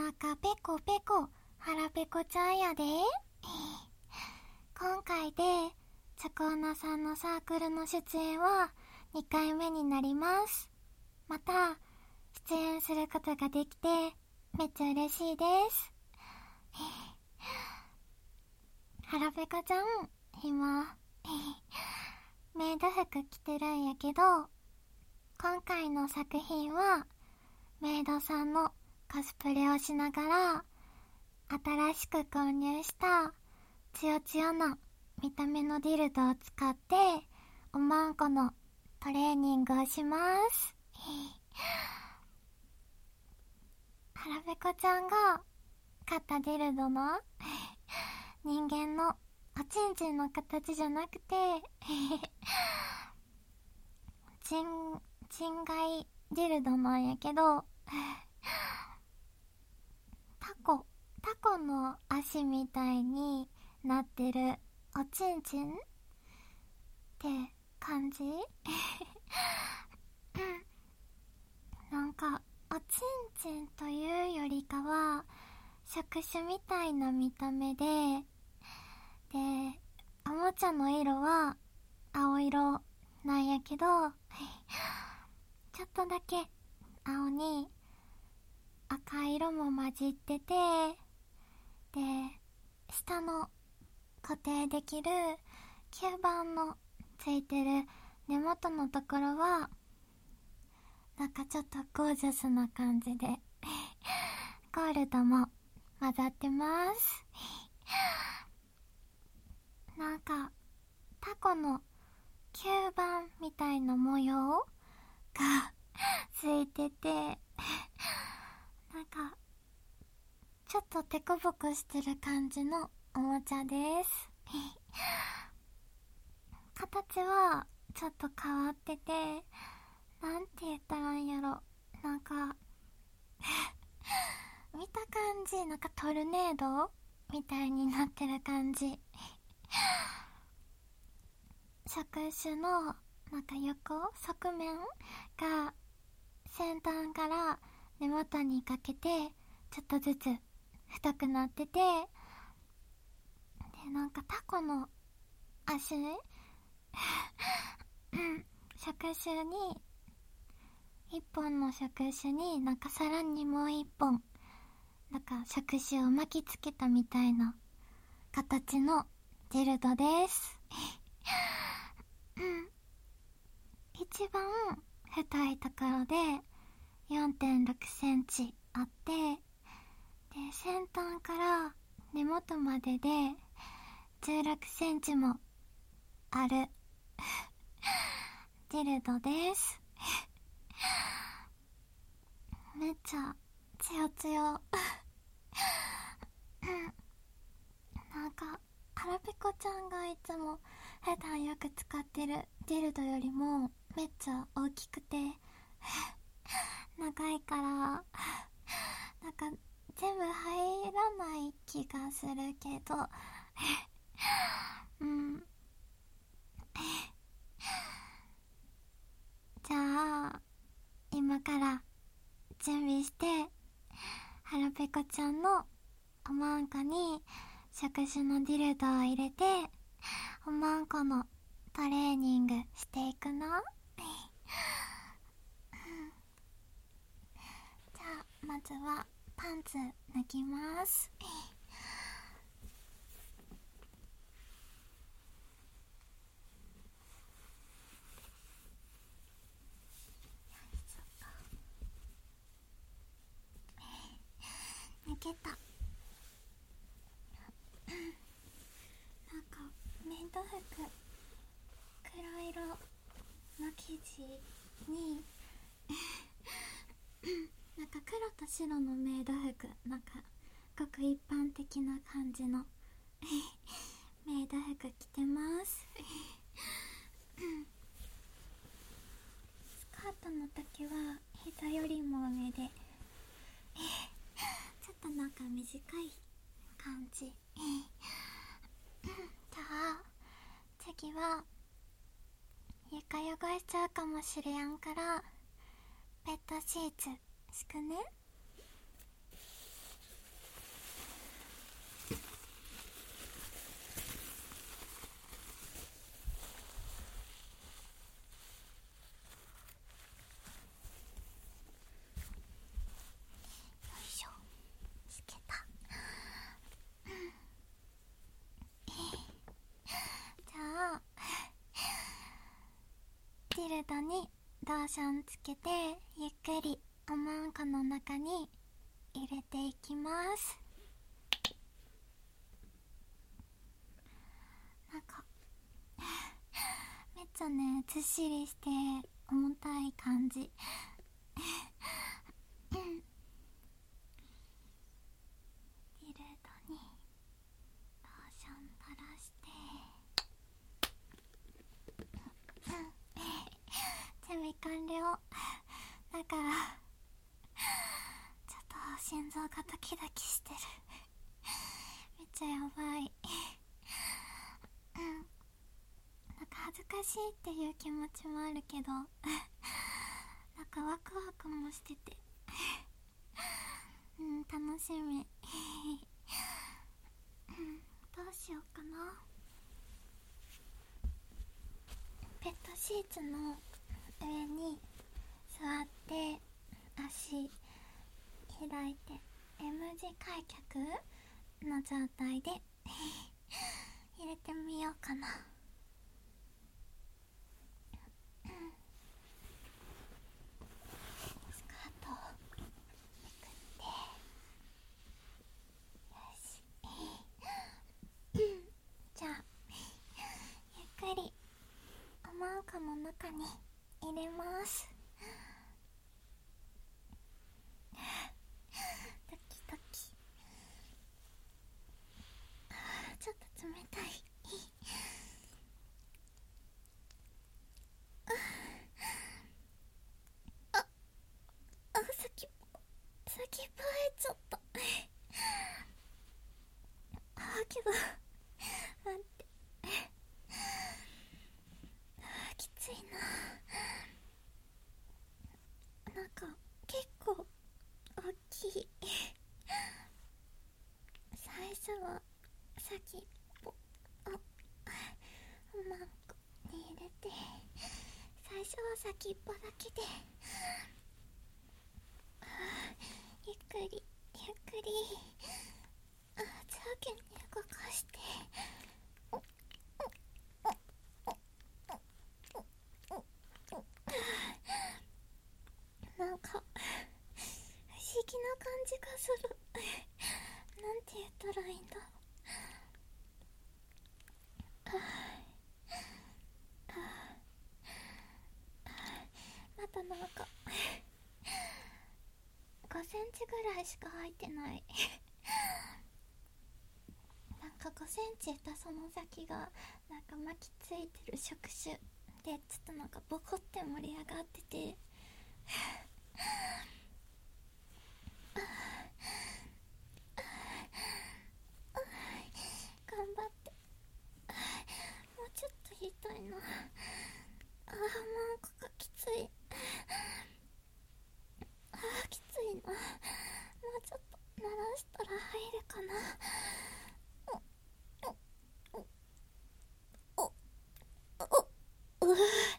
中ペコペコ腹ペコちゃんやで。今回でチョコーナさんのサークルの出演は2回目になります。また出演することができてめっちゃ嬉しいです。腹ペコちゃん今メイド服着てるんやけど、今回の作品はメイドさんのコスプレをしながら新しく購入したツヨツヨの見た目のディルドを使っておまんこのトレーニングをします。腹ペコちゃんが買ったディルドの人間のおちんちんの形じゃなくてチンガイディルドなんやけどタコの足みたいになってるおちんちんって感じなんかおちんちんというよりかは触手みたいな見た目でおもちゃの色は青色なんやけどちょっとだけ青に赤色も混じってて、で下の固定できる吸盤のついてる根元のところはなんかちょっとゴージャスな感じでゴールドも混ざってますなんかタコの吸盤みたいな模様がついててなんかちょっとデコボコしてる感じのおもちゃです形はちょっと変わってて、なんて言ったらいいんやろ、なんか見た感じなんかトルネードみたいになってる感じ触手のなんか側面が先端から根元にかけてちょっとずつ太くなってて、でなんかタコの足触手に一本の触手になんかさらにもう一本なんか触手を巻きつけたみたいな形のジェルドです一番太いところで 4.6 センチあって、で先端から根元までで16センチもあるジェルドですめっちゃつよつよなんか腹ペコちゃんがいつも普段よく使ってるジェルドよりもめっちゃ大きくて長いからなんか全部入らない気がするけどじゃあ今から準備して腹ペコちゃんのおまんこに触手のディルドを入れておまんこのトレーニングしていくのじゃあまずはパンツ脱ぎます脱げたなんかメイド服黒色の生地になんか黒と白のメイド服なんかごく一般的な感じのメイド服着てますスカートの丈は膝よりも上でちょっとなんか短い感じじゃあ次は床汚しちゃうかもしれやんからペットシーツ敷くねルドにローションつけてゆっくりおまんこの中に入れていきます。なんかめっちゃねずっしりして重たい感じディルドにローション垂らして準備完了だからちょっと心臓がドキドキしてるめっちゃやばいなんか恥ずかしいっていう気持ちもあるけどなんかワクワクもしてて楽しみどうしようかな。ペットシーツの上に座って足開いて M 字開脚の状態で入れてみようかな。スカートをめくってよしじゃあゆっくりおまんこの中に入れます。ドキドキちょっと冷たい先っぽえちゃったけど待ってきついな。なんか結構大きい最初は先っぽおまんこに入れて最初は先っぽだけでゆっくりゆっくり上下に動かしてなんか不思議な感じがするなんて言ったらいいんだ。またなんか5センチぐらいしか入ってないなんか5センチいったその先がなんか巻きついてる触手でちょっとなんかボコって盛り上がってて頑張ってもうちょっと痛いな。もうここきついきついな。もうちょっと鳴らしたら入るかな。腹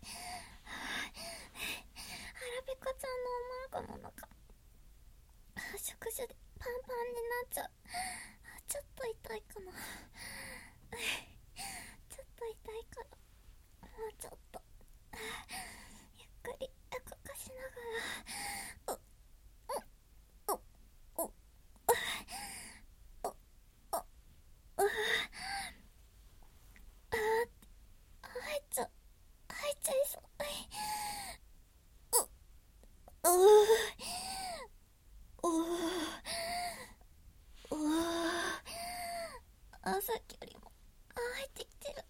ペコちゃんのおまんこの中触手でパンパンになっちゃう。ちょっと痛いかな。ちょっと痛いからもうちょっとゆっくり動かしながら入っちゃいそう。さっきよりも入ってきてる。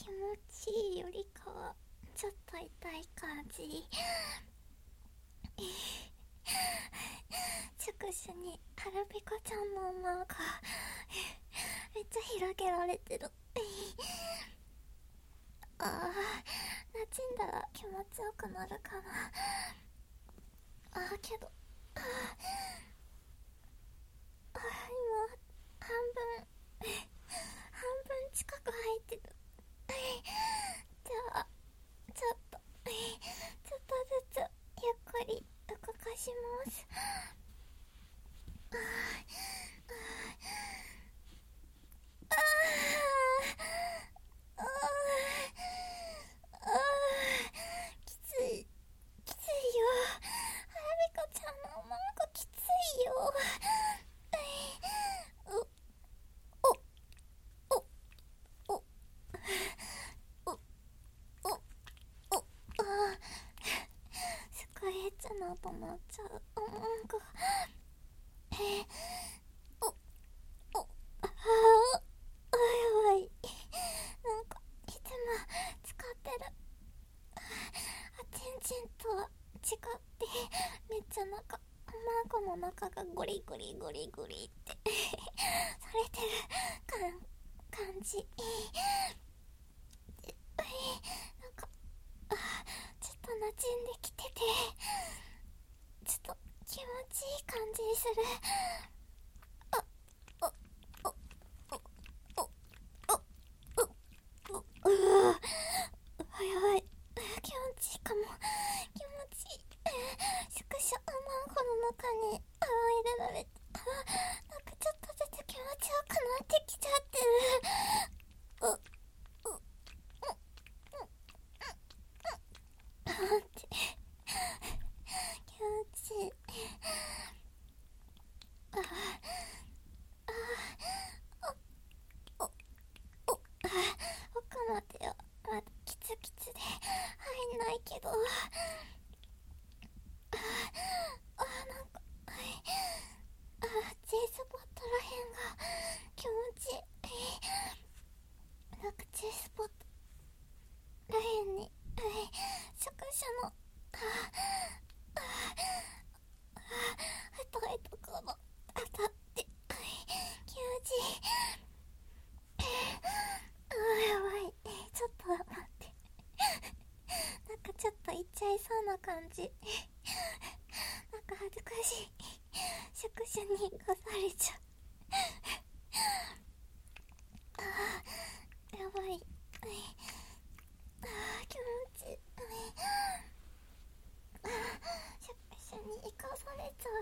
気持ちいいよりかはちょっと痛い感じ。触手にはるぴこちゃんのマーがめっちゃ広げられてる。あー、馴染んだら気持ちよくなるかな。けど今半分近く入ってる。じゃあちょっとずつゆっくり動かします。きついよ。はやびこちゃんのマークきついよ。スクエッチの音鳴っちゃう。やばい。なんかいつも使ってるチンチンとは違ってめっちゃマーコの中がゴリゴリってされてる感じ。なんかちょっと馴染んできてて、ちょっと気持ちいい感じにする。やばい、気持ちいいかも。気持ちいい。宿舎マンゴの中に入れられて、なんかちょっとずつ気持ちよくなってきちゃってる。気持ちいい。奥までよ、まだキツキツで入んないけど、なんかG スポットらへんが気持ちいい。なんか G スポットらへんに宿舎の太いところ当たって気持ちいい。やばい、ちょっと待って。なんかちょっといっちゃいそうな感じ。なんか恥ずかしい。宿舎に越されちゃう。やばい。気持ちいい。宿舎に行かされちゃう。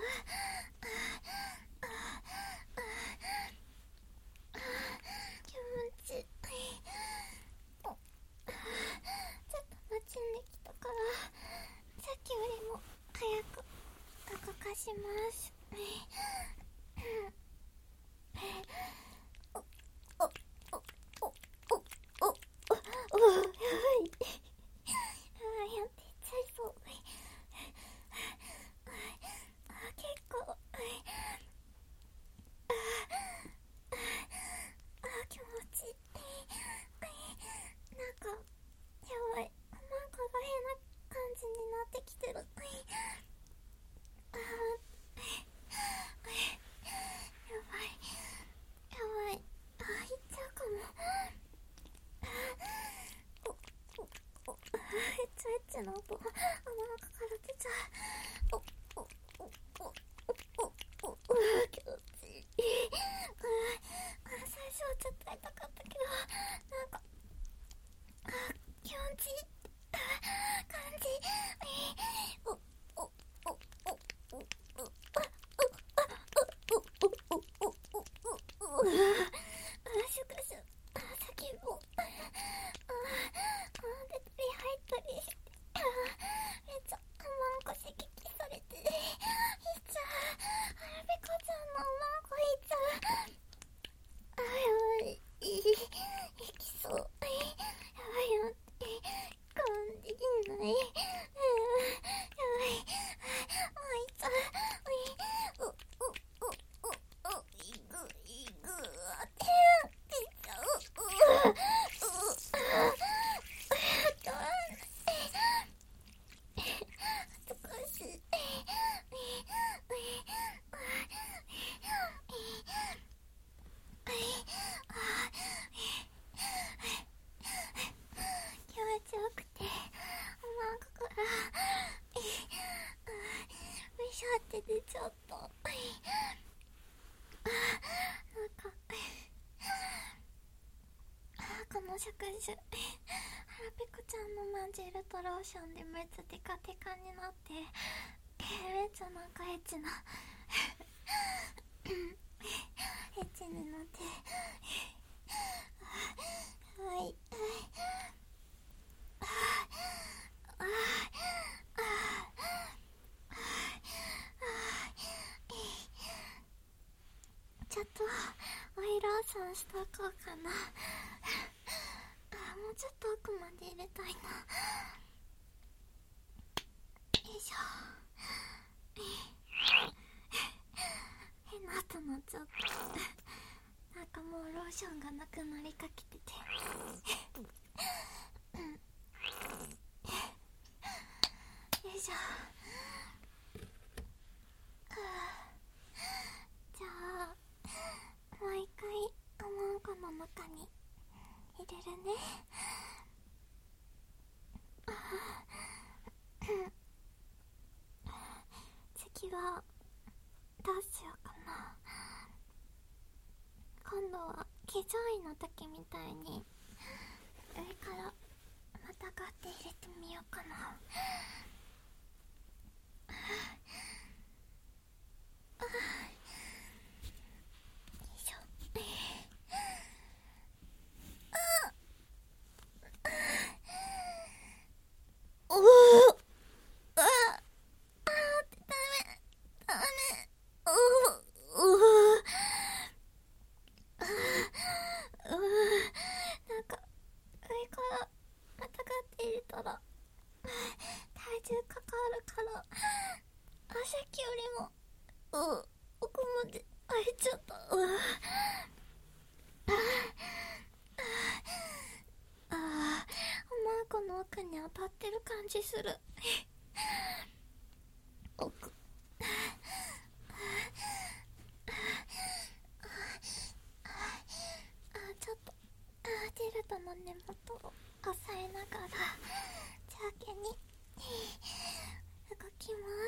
気持ちいい。ちょっと馴染んできたからさっきよりも早く動かします。やばい。やっていっちゃいそう。結構気持ちいい。なんかやばい、なんかが変な感じになってきてる。やばい、いっちゃうかも。エッチの音鼻の中から出ちゃう。気持ちいい。最初はちょっと痛かったけど、なんか気持ちいい感じ。シュクシュ叫ぼう。出たり入ったりしてめっちゃ触手はらぺこちゃんのまんじるとローションでめっちゃテカテカになってめっちゃなんかエッチなエッチになってはいちょっとオイローションしとこうかなもうちょっと奥まで入れたいな。よいしょ変な音なっちゃった。なんかもうローションがなくなりかけててよいしょ。じゃあもう一回おまんこの中に入れるね。次はどうしようかな。今度は騎乗位の時みたいに上からまたがって入れてみようかな。奥に当たってる感じする奥ちょっとティルトの根元を押さえながら上下に動きます。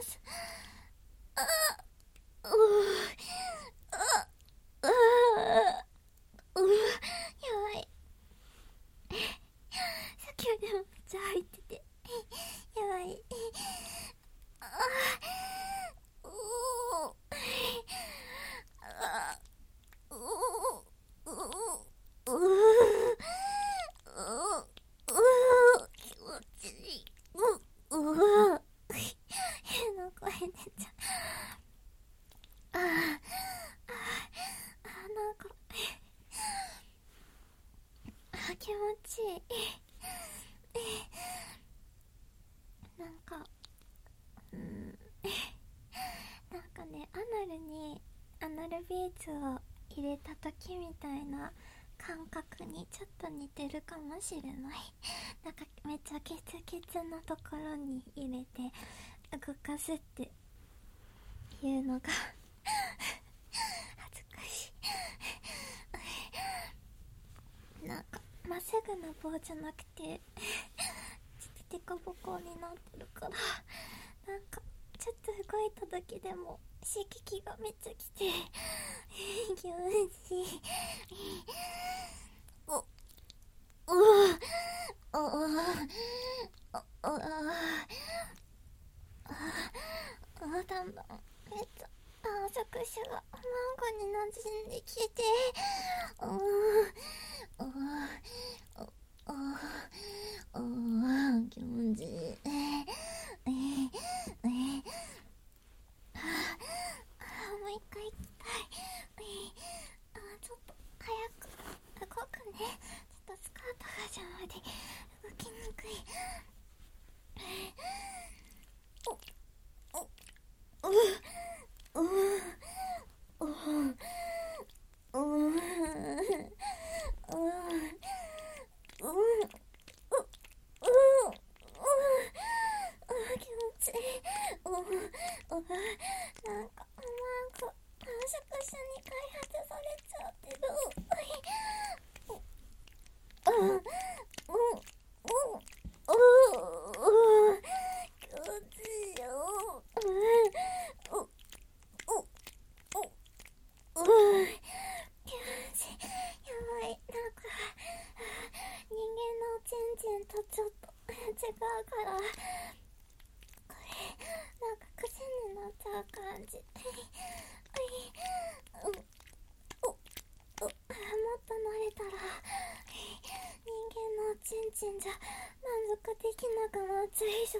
やばいさっきよりもめっちゃ入っててやばい。気持ちいい。変な声出ちゃう。なんか気持ちいい。なんかなんかね、アナルビーツを入れた時みたいな感覚にちょっと似てるかもしれない。なんかめっちゃケツケツのところに入れて動かすっていうのが恥ずかしい。なんかまっすぐな棒じゃなくてちょっとデコボコになってるから、なんかちょっと動いた時でも刺激がめっちゃきて気持ちいい。だんだんめっちゃ触手がマンゴに馴染んできて気持ちいい。もう一回行きたい。ちょっと早く動くね。ちょっとスカートが邪魔で動きにくい。気持ちいい。なんか触手に開発されちゃってる。 から、これなんか癖になっちゃう感じ。もっと慣れたら人間のおちんちんじゃ満足できなくなっちゃいそう。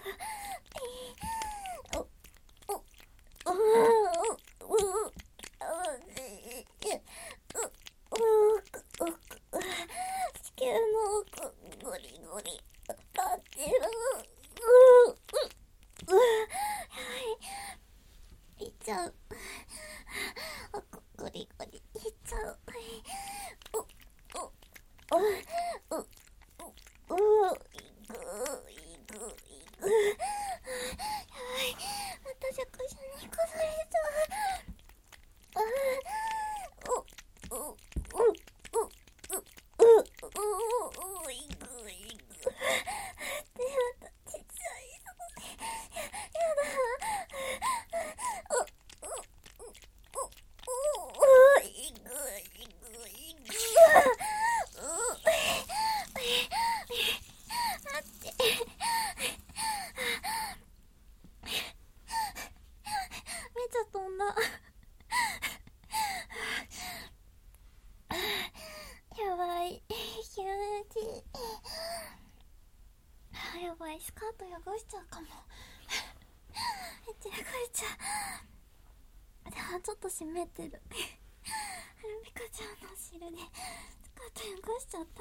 地球の奥ゴリゴリ立ってる。いっちゃう。ゴリゴリいっちゃう。また触手にこされちゃめっちゃ飛んだ。やばい、気持ちいい。やばい、スカート汚しちゃうかも。めっちゃ汚れちゃう。でもちょっと湿ってる。はるみかちゃんのお汁でスカート汚しちゃった。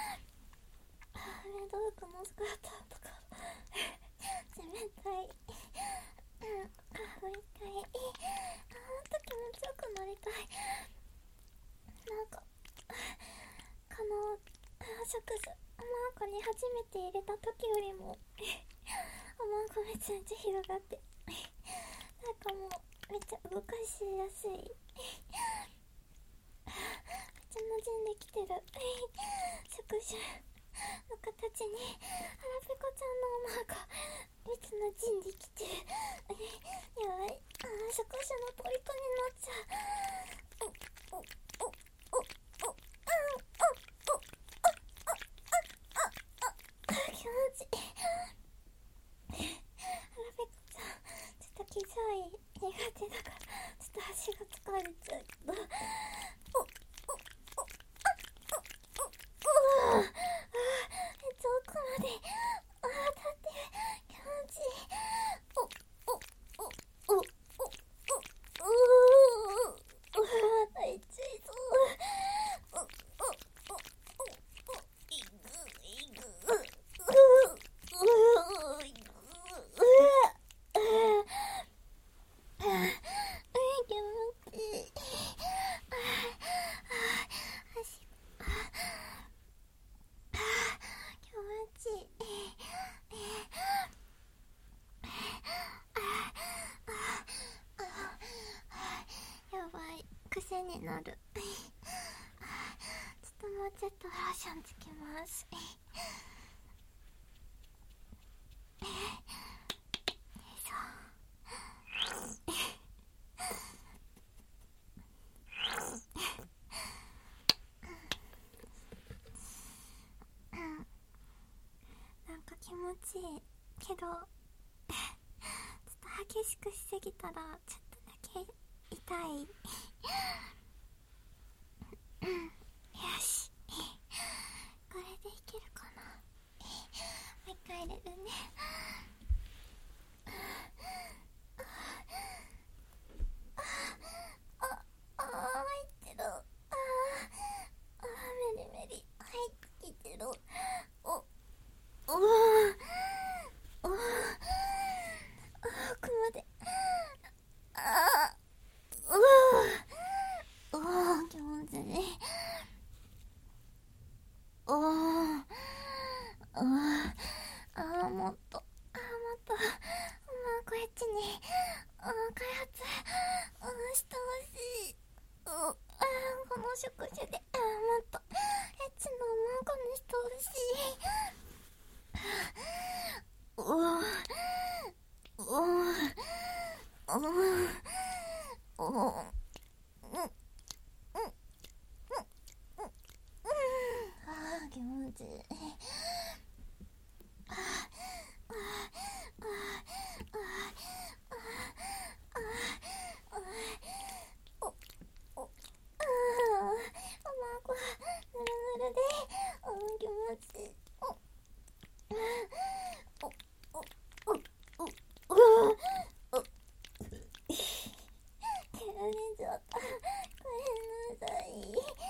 メイド服のスカートとか冷たい。もう一回。ほんと気持ちよくなりたい。なんか食事おまんこに初めて入れた時よりもおまんこめちゃめちゃ広がって、なんかもうめっちゃ動かしやすい。めっちゃ馴染んできてる。触手の形にはらぺこちゃんのおまんこめっちゃ馴染んできてる。やばい、触手の虜になっちゃう。気持ちいい。はらぺこちゃんちょっと気強い苦手だからちょっと足が疲れちゃうけど、めっちゃ奥まで立って気持ちいい。大ちいそう。やばい、癖になる。ちょっともうちょっとローションつけます。よいしょ。なんか気持ちいいけどちょっと激しくしすぎたらちょっとだけ痛い。よし、これでいけるかな。もう一回入れるね。入ってる。メリメリ入ってきてる。奥まで。気持ちいい。もっとこっちに開発してほしい。この触手でもっとエッチなおまんこにしてほしい。気持ちいい。 で、気持ちいい。急にちょっとごめんなさい。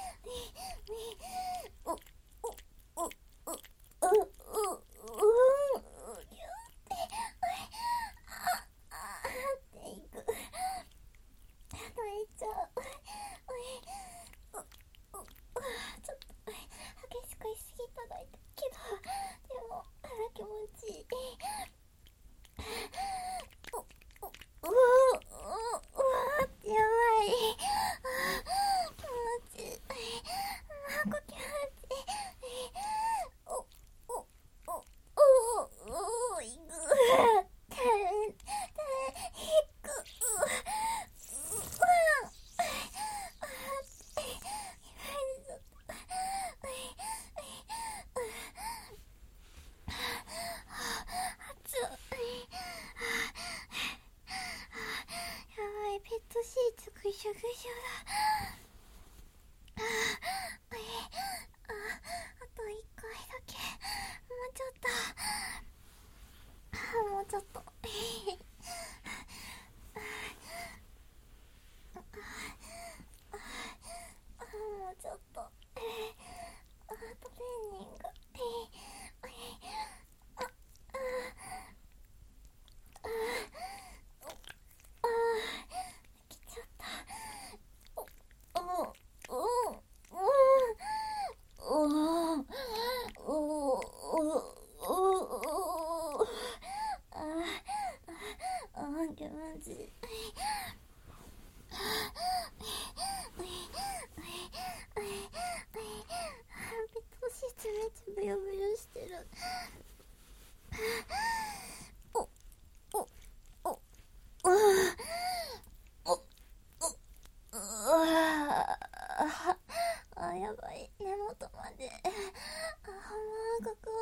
ぐしょぐしょだ。あと1回だけ。もうちょっと。もうちょっと。もうちょっと。あとペンニング。気持ちいい。ベッドシーツめっちゃブヨブヨしてる。やばい、根元までもうここ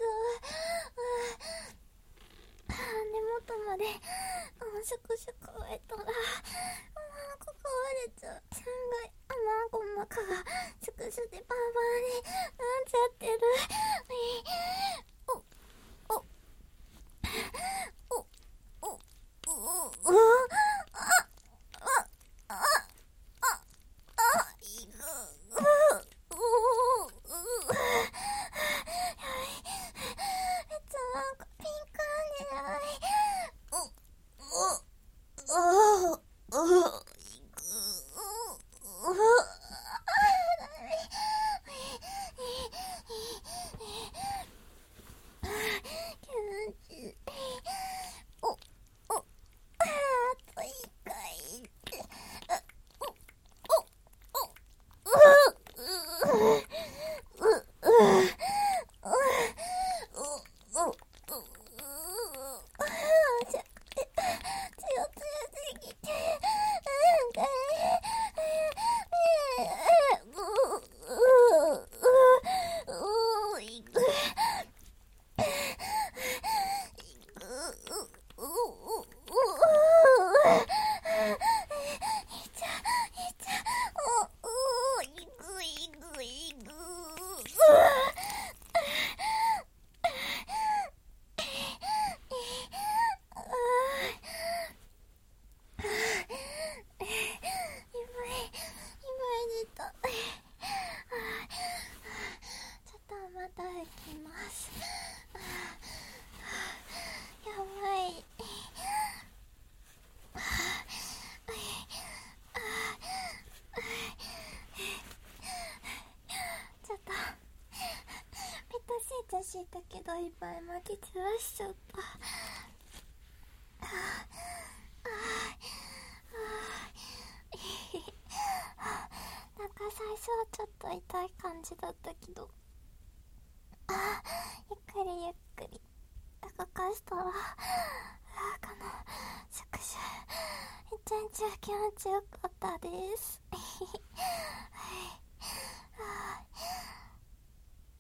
根元までシュクシュク終えたらここ割れちゃう。すんごい卵の中がシュクシュでバーバーになっちゃってる。したけどいっぱい巻き散らしちゃった。なんか最初はちょっと痛い感じだったけど、ゆっくりゆっくり動かしたらこの触手めちゃめちゃ気持ちよかったです。